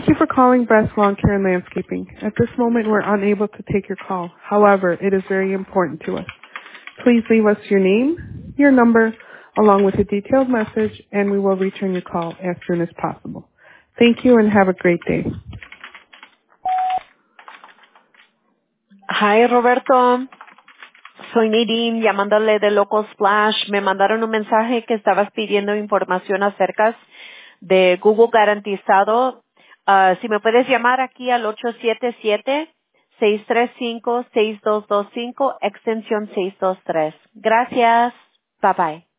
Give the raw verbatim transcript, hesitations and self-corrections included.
you for calling Breast Lawn Care and Landscaping. At this moment, we're unable to take your call. However, it is very important to us. Please leave us your name, your number, along with a detailed message, and we will return your call as soon as possible. Thank you and have a great day. Hi, Roberto. Soy Nadine, llamándole de Local Splash. Me mandaron un mensaje que estabas pidiendo información acerca de Google Garantizado. Ah, si me puedes llamar aquí al ocho siete siete, seis tres cinco, seis dos dos cinco, extensión seiscientos veintitrés. Gracias. Bye bye.